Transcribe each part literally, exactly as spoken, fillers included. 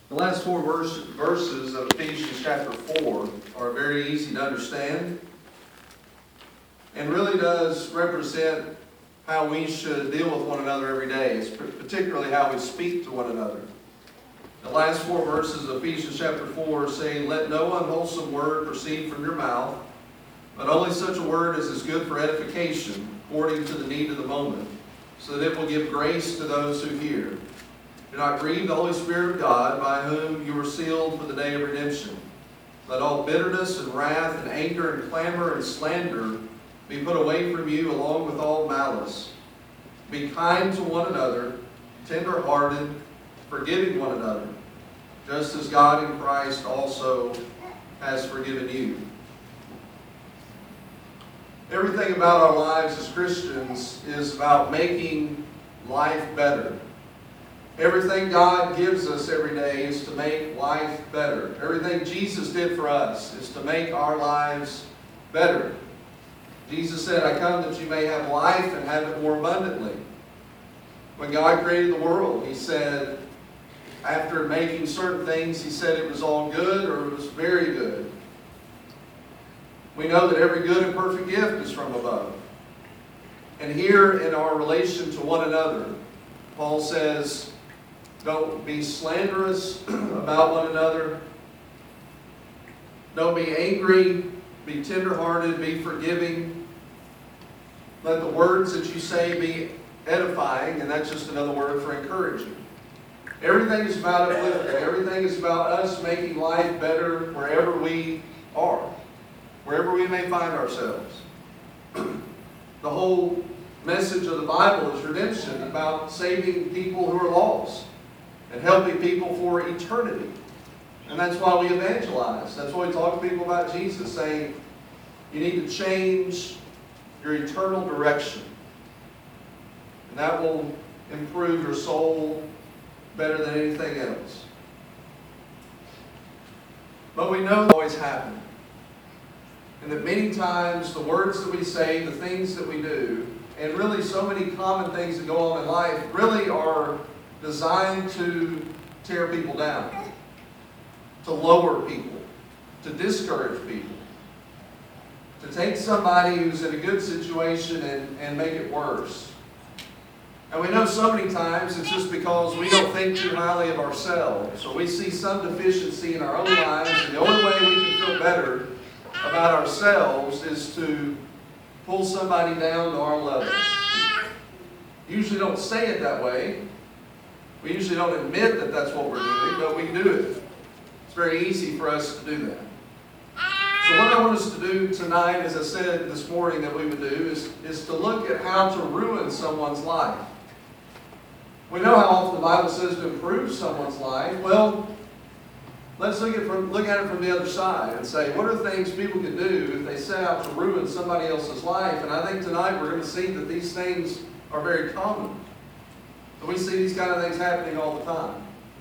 The last four verse, verses of Ephesians chapter four are very easy to understand and really does represent how we should deal with one another every day. It's particularly how we speak to one another. The last four verses of Ephesians chapter four say, "Let no unwholesome word proceed from your mouth, but only such a word as is good for edification, according to the need of the moment, so that it will give grace to those who hear. Do not grieve the Holy Spirit of God, by whom you were sealed for the day of redemption. Let all bitterness and wrath and anger and clamor and slander be put away from you, along with all malice. Be kind to one another, tender-hearted, forgiving one another, just as God in Christ also has forgiven you." Everything about our lives as Christians is about making life better. Everything God gives us every day is to make life better. Everything Jesus did for us is to make our lives better. Jesus said, "I come that you may have life and have it more abundantly." When God created the world, He said, after making certain things, He said it was all good or it was very good. We know that every good and perfect gift is from above. And here in our relation to one another, Paul says, don't be slanderous about one another. Don't be angry. Be tenderhearted. Be forgiving. Let the words that you say be edifying, and that's just another word for encouraging. Everything is about uplifting. Everything is about us making life better wherever we are, wherever we may find ourselves. The whole message of the Bible is redemption, about saving people who are lost and helping people for eternity. And that's why we evangelize. That's why we talk to people about Jesus, saying you need to change your eternal direction. And that will improve your soul better than anything else. But we know that always happen. And that many times the words that we say, the things that we do, and really so many common things that go on in life really are designed to tear people down, to lower people, to discourage people, to take somebody who's in a good situation and, and make it worse. And we know so many times it's just because we don't think too highly of ourselves, or we see some deficiency in our own lives, and the only way we can feel better about ourselves is to pull somebody down to our level. Usually don't say it that way. We usually don't admit that that's what we're doing, but we do it. It's very easy for us to do that. So what I want us to do tonight, as I said this morning that we would do, is, is to look at how to ruin someone's life. We know how often the Bible says to improve someone's life. Well, let's look at, from, look at it from the other side and say, what are things people can do if they set out to ruin somebody else's life? And I think tonight we're going to see that these things are very common. And we see these kind of things happening all the time.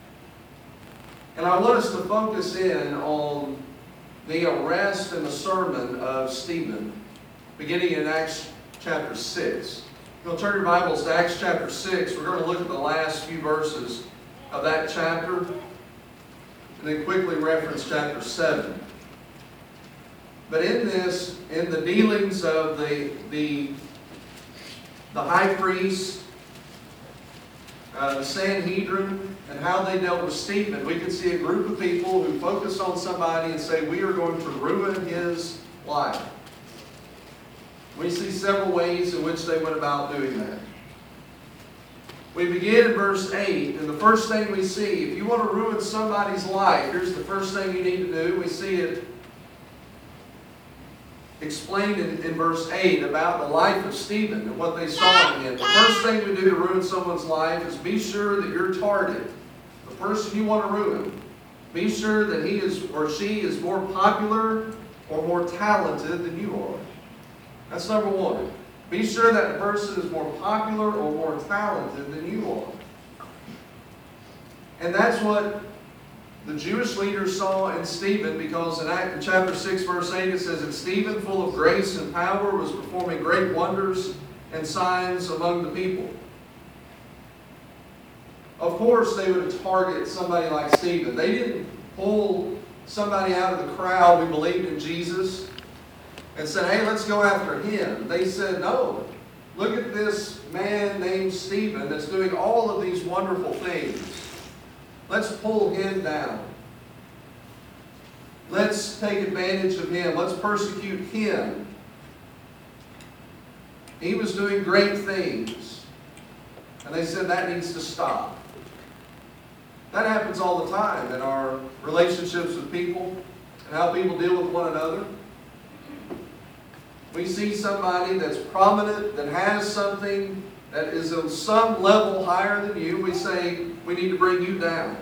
And I want us to focus in on the arrest and the sermon of Stephen, beginning in Acts chapter six. If you'll turn your Bibles to Acts chapter six, we're going to look at the last few verses of that chapter, and then quickly reference chapter seven. But in this, in the dealings of the, the, the high priest, uh, the Sanhedrin, and how they dealt with Stephen, we can see a group of people who focus on somebody and say, we are going to ruin his life. We see several ways in which they went about doing that. We begin in verse eight, and the first thing we see, if you want to ruin somebody's life, here's the first thing you need to do. We see it explained in, in verse eight about the life of Stephen and what they saw in him. The first thing we do to ruin someone's life is be sure that your target, the person you want to ruin, be sure that he is or she is more popular or more talented than you are. That's number one. Be sure that the person is more popular or more talented than you are. And that's what the Jewish leaders saw in Stephen, because in Act, in chapter six, verse eight, it says, "And Stephen, full of grace and power, was performing great wonders and signs among the people." of course they would target somebody like Stephen. They didn't pull somebody out of the crowd who believed in Jesus and said, hey, let's go after him. They said, no, look at this man named Stephen that's doing all of these wonderful things. Let's pull him down. Let's take advantage of him. Let's persecute him. He was doing great things. And they said that needs to stop. That happens all the time in our relationships with people and how people deal with one another. We see somebody that's prominent, that has something that is on some level higher than you. We say, we need to bring you down.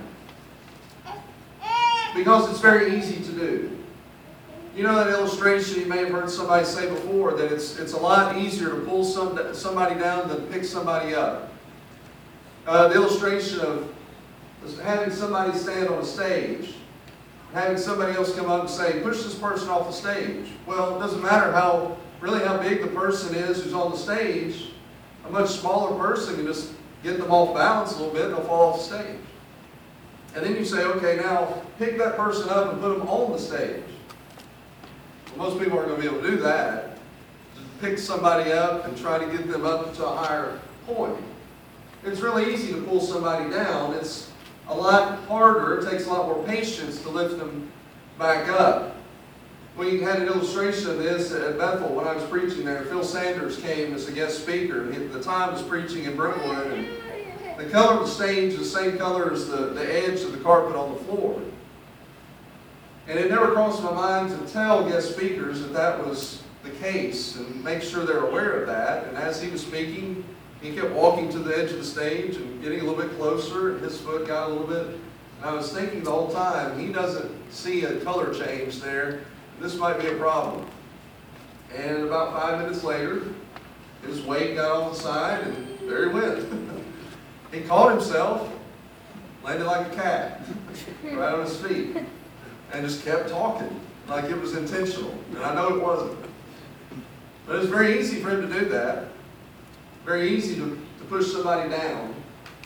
Because it's very easy to do. You know that illustration you may have heard somebody say before, that it's, it's a lot easier to pull some, somebody down than pick somebody up. Uh, the illustration of having somebody stand on a stage, having somebody else come up and say, push this person off the stage. Well, it doesn't matter how, really how big the person is who's on the stage. A much smaller person can just get them off balance a little bit and they'll fall off the stage. And then you say, okay, now pick that person up and put them on the stage. Well, most people aren't going to be able to do that. Just pick somebody up and try to get them up to a higher point. It's really easy to pull somebody down. It's a lot harder. It takes a lot more patience to lift them back up. We had an illustration of this at Bethel when I was preaching there. Phil Sanders came as a guest speaker. He, at the time, was preaching in Brentwood. And the color of the stage is the same color as the, the edge of the carpet on the floor. And it never crossed my mind to tell guest speakers that that was the case and make sure they're aware of that. And as he was speaking, he kept walking to the edge of the stage and getting a little bit closer, and his foot got a little bit. And I was thinking the whole time, he doesn't see a color change there. This might be a problem. And about five minutes later, his weight got off the side, and there he went. He caught himself, landed like a cat, right on his feet, and just kept talking like it was intentional. And I know it wasn't. But it was very easy for him to do that. Very easy to, to push somebody down.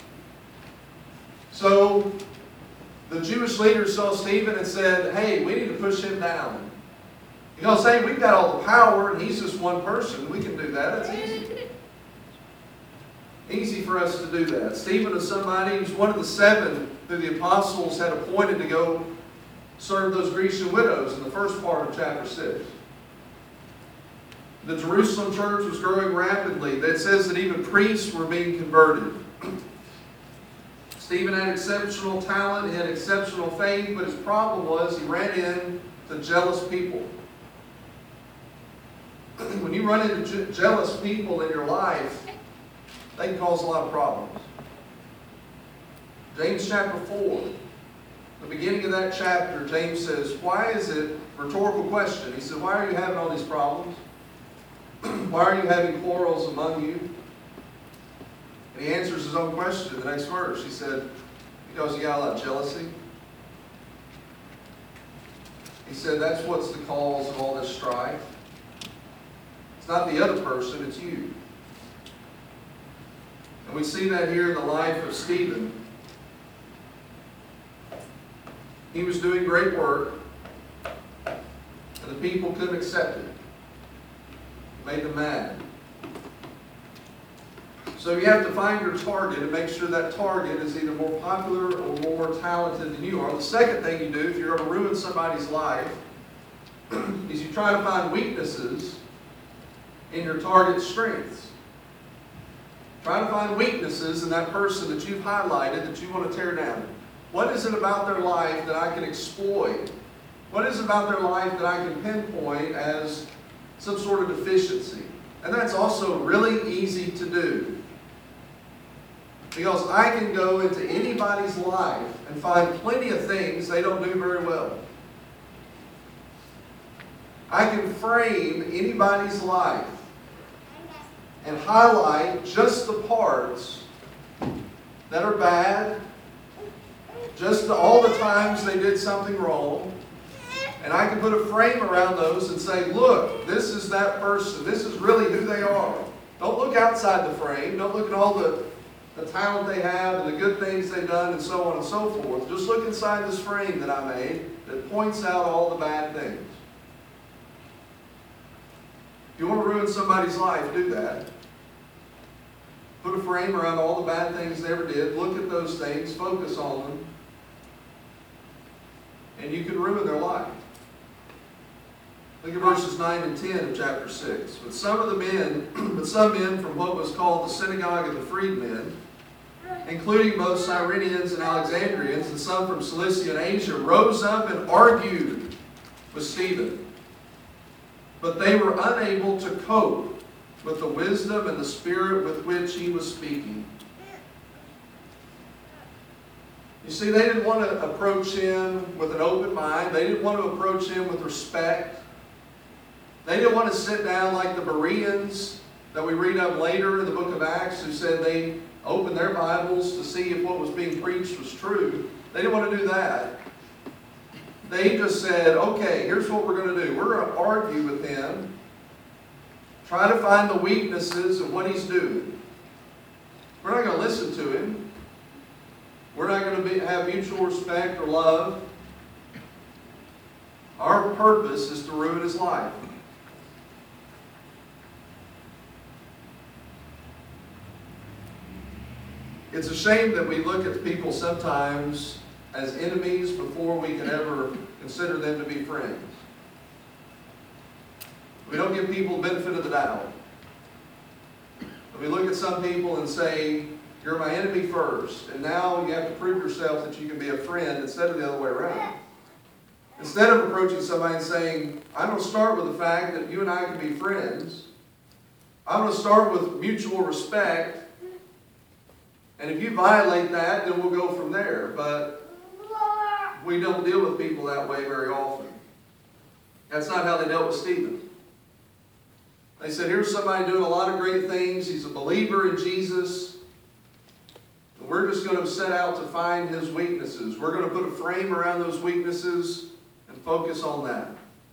So the Jewish leaders saw Stephen and said, hey, we need to push him down. You're going to say, we've got all the power and he's just one person. We can do that. That's easy. Easy for us to do that. Stephen is somebody who's one of the seven who the apostles had appointed to go serve those Grecian widows in the first part of chapter six. The Jerusalem church was growing rapidly. It says that even priests were being converted. Stephen had exceptional talent, he had exceptional faith, but his problem was he ran into jealous people. When you run into je- jealous people in your life, they can cause a lot of problems. James chapter four, the beginning of that chapter, James says, why is it, rhetorical question, he said, why are you having all these problems? Why are you having quarrels among you? And he answers his own question in the next verse. He said, because you got a lot of jealousy. He said, that's what's the cause of all this strife. It's not the other person, it's you. And we see that here in the life of Stephen. He was doing great work, and the people couldn't accept it. It made them mad. So you have to find your target and make sure that target is either more popular or more talented than you are. The second thing you do if you're going to ruin somebody's life is you try to find weaknesses in your target's strengths. Try to find weaknesses in that person that you've highlighted that you want to tear down. What is it about their life that I can exploit? What is it about their life that I can pinpoint as some sort of deficiency? And that's also really easy to do. Because I can go into anybody's life and find plenty of things they don't do very well. I can frame anybody's life and highlight just the parts that are bad, just the, all the times they did something wrong, and I can put a frame around those and say, look, this is that person. This is really who they are. Don't look outside the frame. Don't look at all the, the talent they have and the good things they've done and so on and so forth. Just look inside this frame that I made that points out all the bad things. If you want to ruin somebody's life, do that. Put a frame around all the bad things they ever did. Look at those things. Focus on them. And you can ruin their life. Look at verses nine and ten of chapter six. But some of the men, but some men from what was called the synagogue of the freedmen, including both Cyrenians and Alexandrians, and some from Cilicia and Asia, rose up and argued with Stephen. But they were unable to cope with the wisdom and the spirit with which he was speaking. You see, they didn't want to approach him with an open mind. They didn't want to approach him with respect. They didn't want to sit down like the Bereans that we read of later in the book of Acts, who said they opened their Bibles to see if what was being preached was true. They didn't want to do that. They just said, okay, here's what we're going to do. We're going to argue with him, try to find the weaknesses of what he's doing. We're not going to listen to him. We're not going to be, have mutual respect or love. Our purpose is to ruin his life. It's a shame that we look at people sometimes as enemies before we can ever consider them to be friends. We don't give people the benefit of the doubt. But we look at some people and say, you're my enemy first, and now you have to prove yourself that you can be a friend instead of the other way around. Instead of approaching somebody and saying, I'm going to start with the fact that you and I can be friends. I'm going to start with mutual respect. And if you violate that, then we'll go from there. But we don't deal with people that way very often. That's not how they dealt with Stephen. They said, here's somebody doing a lot of great things. He's a believer in Jesus. And we're just going to set out to find his weaknesses. We're going to put a frame around those weaknesses and focus on that.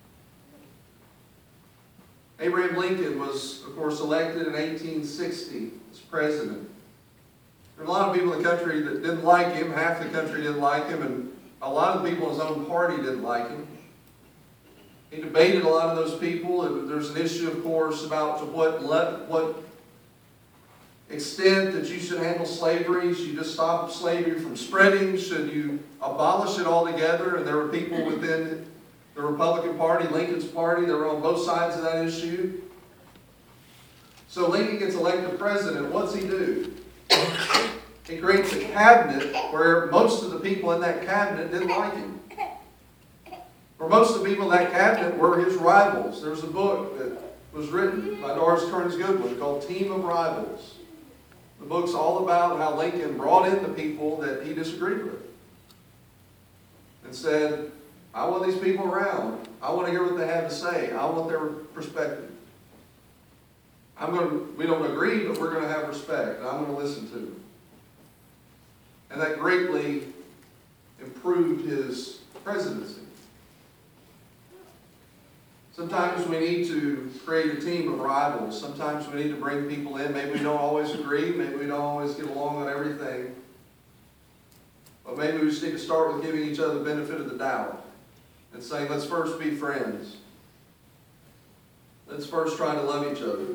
Abraham Lincoln was, of course, elected in eighteen sixty as president. There were a lot of people in the country that didn't like him. Half the country didn't like him, and a lot of the people in his own party didn't like him. He debated a lot of those people. And there's an issue, of course, about to what le- what extent that you should handle slavery. Should you just stop slavery from spreading? Should you abolish it altogether? And there were people within the Republican Party, Lincoln's party, that were on both sides of that issue. So Lincoln gets elected president. What's he do? He creates a cabinet where most of the people in that cabinet didn't like him. For most of the people in that cabinet were his rivals. There's a book that was written by Doris Kearns Goodwin called Team of Rivals. The book's all about how Lincoln brought in the people that he disagreed with and said, I want these people around. I want to hear what they have to say. I want their perspective. I'm going to, we don't agree, but we're going to have respect. And I'm going to listen to them. And that greatly improved his presidency. Sometimes we need to create a team of rivals. Sometimes we need to bring people in. Maybe we don't always agree. Maybe we don't always get along on everything. But maybe we just need to start with giving each other the benefit of the doubt and saying, let's first be friends. Let's first try to love each other.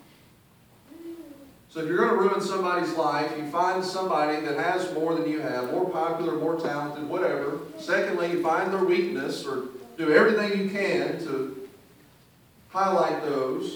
So if you're going to ruin somebody's life, you find somebody that has more than you have, more popular, more talented, whatever. Secondly, you find their weakness or do everything you can to highlight those.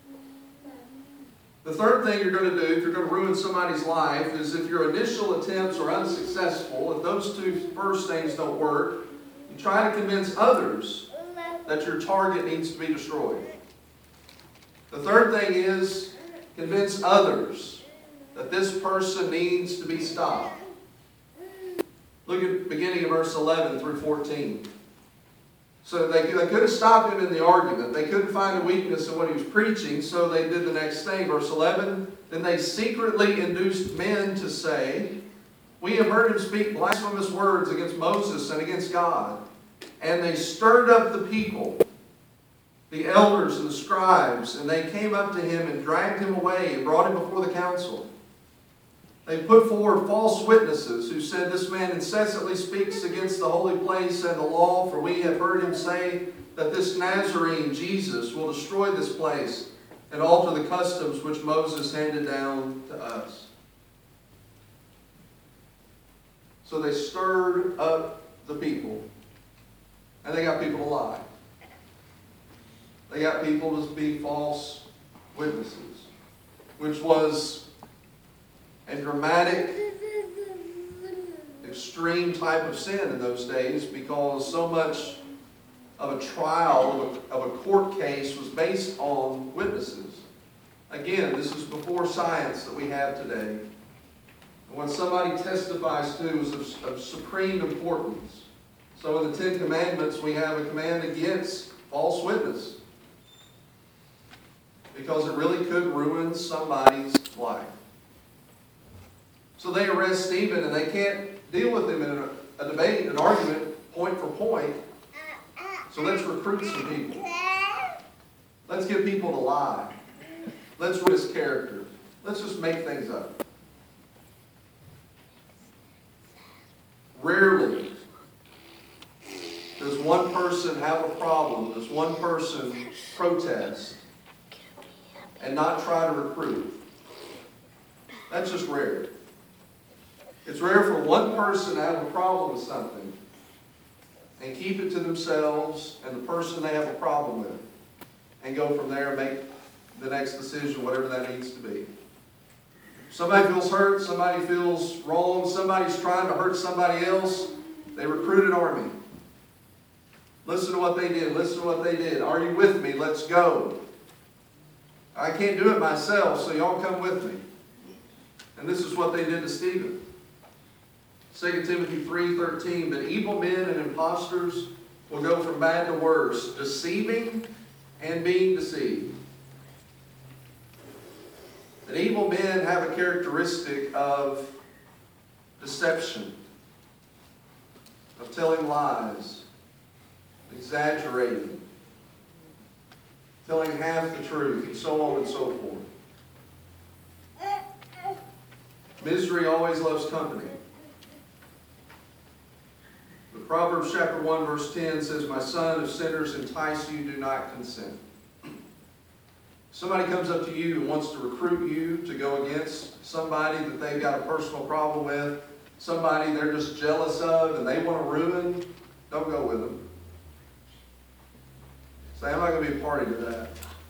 The third thing you're going to do if you're going to ruin somebody's life is if your initial attempts are unsuccessful, if those two first things don't work, you try to convince others that your target needs to be destroyed. The third thing is convince others that this person needs to be stopped. Look at the beginning of verse eleven through fourteen. So they, they couldn't stop him in the argument. They couldn't find a weakness in what he was preaching, so they did the next thing. Verse eleven, then they secretly induced men to say, we have heard him speak blasphemous words against Moses and against God. And they stirred up the people, the elders and the scribes, and they came up to him and dragged him away and brought him before the council. They put forward false witnesses who said, "This man incessantly speaks against the holy place and the law, for we have heard him say that this Nazarene, Jesus, will destroy this place and alter the customs which Moses handed down to us." So they stirred up the people, and they got people to lie. They got people to be false witnesses, which was a dramatic, extreme type of sin in those days, because so much of a trial, of a, of a court case, was based on witnesses. Again, this is before science that we have today. And what somebody testifies to is of, of supreme importance. So in the Ten Commandments, we have a command against false witness, because it really could ruin somebody's life. So they arrest Stephen, and they can't deal with him in a, a debate, an argument, point for point. So let's recruit some people. Let's get people to lie. Let's ruin his character. Let's just make things up. Rarely does one person have a problem, does one person protest, and not try to recruit. That's just rare. It's rare for one person to have a problem with something and keep it to themselves and the person they have a problem with, and go from there and make the next decision, whatever that needs to be. Somebody feels hurt, somebody feels wrong, somebody's trying to hurt somebody else, they recruit an army. Listen to what they did, listen to what they did. Are you with me? Let's go. I can't do it myself, so y'all come with me. And this is what they did to Stephen. Second Timothy three thirteen, "But evil men and impostors will go from bad to worse, deceiving and being deceived." And evil men have a characteristic of deception, of telling lies, exaggerating, telling half the truth, and so on and so forth. Misery always loves company. The Proverbs chapter one verse ten says, "My son, if sinners entice you, do not consent." Somebody comes up to you and wants to recruit you to go against somebody that they've got a personal problem with, somebody they're just jealous of and they want to ruin, don't go with them. Say, "I'm not going to be a party to that."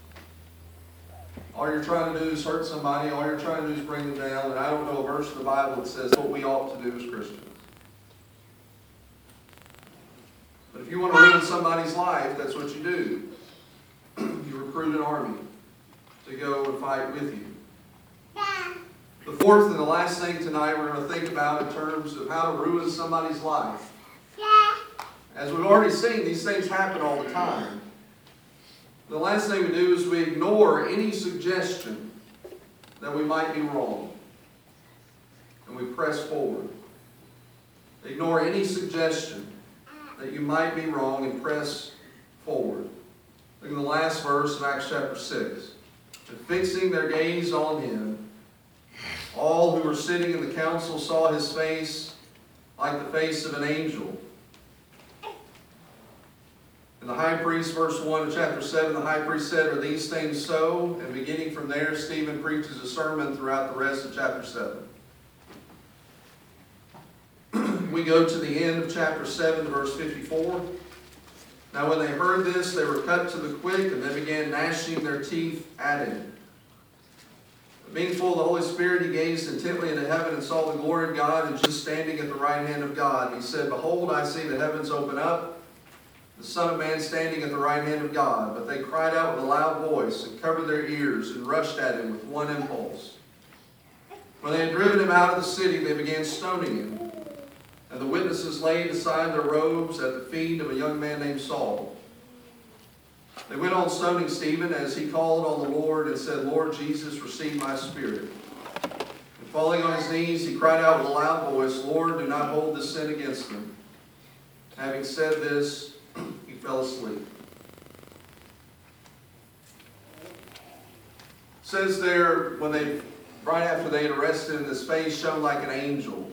All you're trying to do is hurt somebody. All you're trying to do is bring them down. And I don't know a verse in the Bible that says what we ought to do as Christians. But if you want to ruin somebody's life, that's what you do. You recruit an army to go and fight with you. The fourth and the last thing tonight we're going to think about in terms of how to ruin somebody's life. As we've already seen, these things happen all the time. The last thing we do is we ignore any suggestion that we might be wrong. And we press forward. Ignore any suggestion that you might be wrong and press forward. Look at the last verse of Acts chapter six. "And fixing their gaze on him, all who were sitting in the council saw his face like the face of an angel." And the high priest, verse one of chapter seven, the high priest said, "Are these things so?" And beginning from there, Stephen preaches a sermon throughout the rest of chapter seven. We go to the end of chapter seven, verse fifty-four. "Now when they heard this, they were cut to the quick, and they began gnashing their teeth at him. But being full of the Holy Spirit, he gazed intently into heaven and saw the glory of God and Jesus standing at the right hand of God. And he said, 'Behold, I see the heavens open up, the Son of Man standing at the right hand of God.' But they cried out with a loud voice and covered their ears and rushed at him with one impulse. When they had driven him out of the city, they began stoning him. And the witnesses laid aside their robes at the feet of a young man named Saul. They went on stoning Stephen as he called on the Lord and said, 'Lord Jesus, receive my spirit.' And falling on his knees, he cried out with a loud voice, 'Lord, do not hold this sin against them.' Having said this, he fell asleep." It says there, when they right after they had arrested him, his face shone like an angel.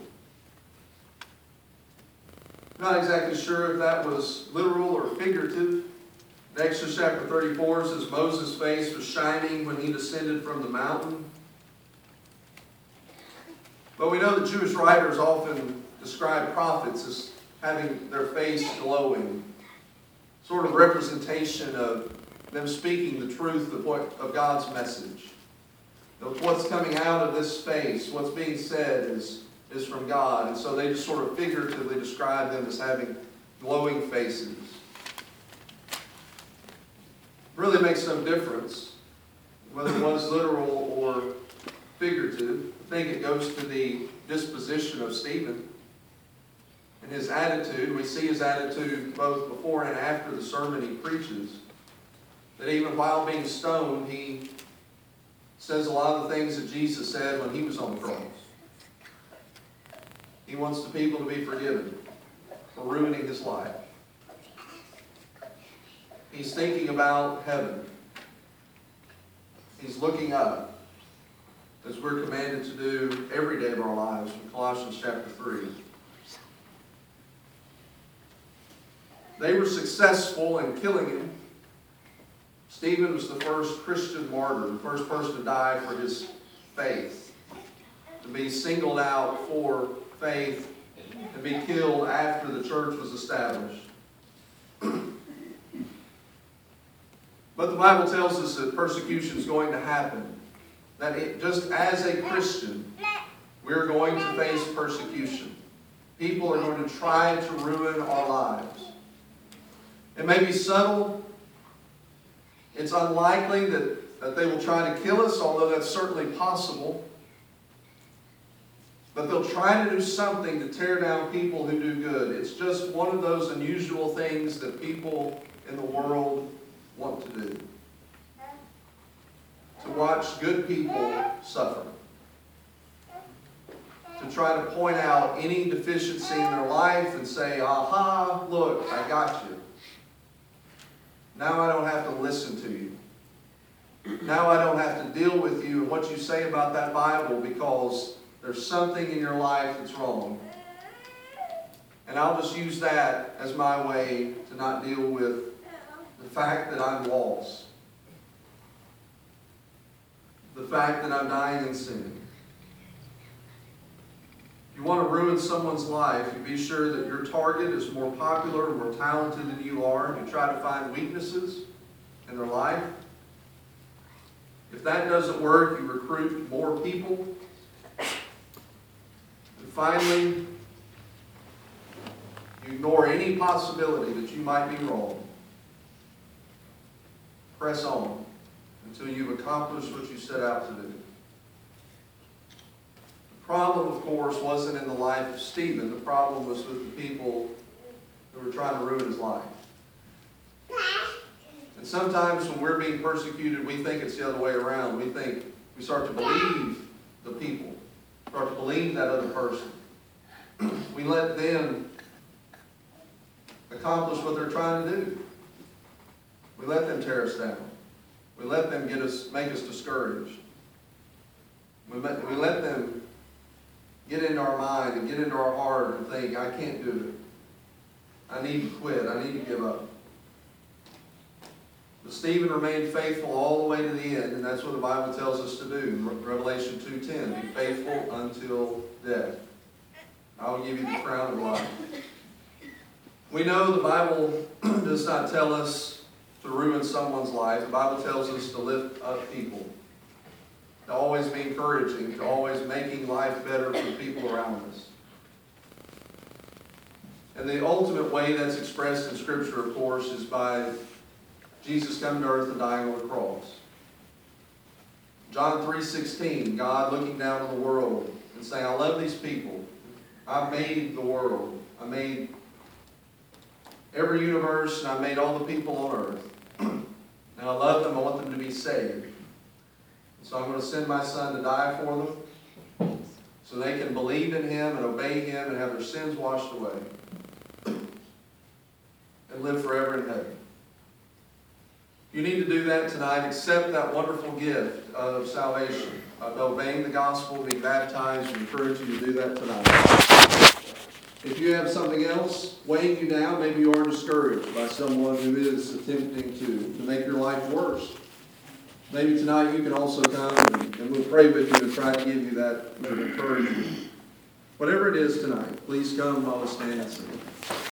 Not exactly sure if that was literal or figurative. In Exodus chapter thirty-four says Moses' face was shining when he descended from the mountain. But we know that Jewish writers often describe prophets as having their face glowing. Sort of representation of them speaking the truth of, what, of God's message. Of what's coming out of this face, what's being said is, is from God. And so they just sort of figuratively describe them as having glowing faces. Really makes no difference whether it was literal or figurative. I think it goes to the disposition of Stephen and his attitude. We see his attitude both before and after the sermon he preaches. That even while being stoned, he says a lot of the things that Jesus said when he was on the cross. He wants the people to be forgiven for ruining his life. He's thinking about heaven. He's looking up, as we're commanded to do every day of our lives from Colossians chapter three. They were successful in killing him. Stephen was the first Christian martyr, the first person to die for his faith, to be singled out for faith, and be killed after the church was established. But the Bible tells us that persecution is going to happen. That it, just as a Christian, we're going to face persecution. People are going to try to ruin our lives. It may be subtle. It's unlikely that, that they will try to kill us, although that's certainly possible. But they'll try to do something to tear down people who do good. It's just one of those unusual things that people in the world want to do. To watch good people suffer. To try to point out any deficiency in their life and say, aha, look, I got you. Now I don't have to listen to you. Now I don't have to deal with you and what you say about that Bible because there's something in your life that's wrong. And I'll just use that as my way to not deal with the fact that I'm lost. The fact that I'm dying in sin. If you want to ruin someone's life, you be sure that your target is more popular, more talented than you are. You try to find weaknesses in their life. If that doesn't work, you recruit more people. And finally, you ignore any possibility that you might be wrong. Press on until you've accomplished what you set out to do. The problem, of course, wasn't in the life of Stephen. The problem was with the people who were trying to ruin his life. And sometimes when we're being persecuted, we think it's the other way around. We think, we start to believe the people, start to believe that other person. We let them accomplish what they're trying to do. We let them tear us down. We let them get us, make us discouraged. We let, we let them get into our mind and get into our heart and think, I can't do it. I need to quit. I need to give up. But Stephen remained faithful all the way to the end, and that's what the Bible tells us to do in Revelation two ten. Be faithful until death. I will give you the crown of life. We know the Bible does not tell us to ruin someone's life. The Bible tells us to lift up people. To always be encouraging, to always making life better for the people around us. And the ultimate way that's expressed in Scripture, of course, is by Jesus coming to earth and dying on the cross. John three sixteen, God looking down on the world and saying, I love these people. I made the world. I made every universe, and I made all the people on earth. And I love them. I want them to be saved. So I'm going to send my Son to die for them so they can believe in Him and obey Him and have their sins washed away and live forever in heaven. You need to do that tonight. Accept that wonderful gift of salvation. of obeying the gospel, being baptized, we encourage you to do that tonight. If you have something else weighing you down, maybe you are discouraged by someone who is attempting to, to make your life worse. Maybe tonight you can also come and, and we'll pray with you to try to give you that, that encouragement. Whatever it is tonight, please come while we stand and sing.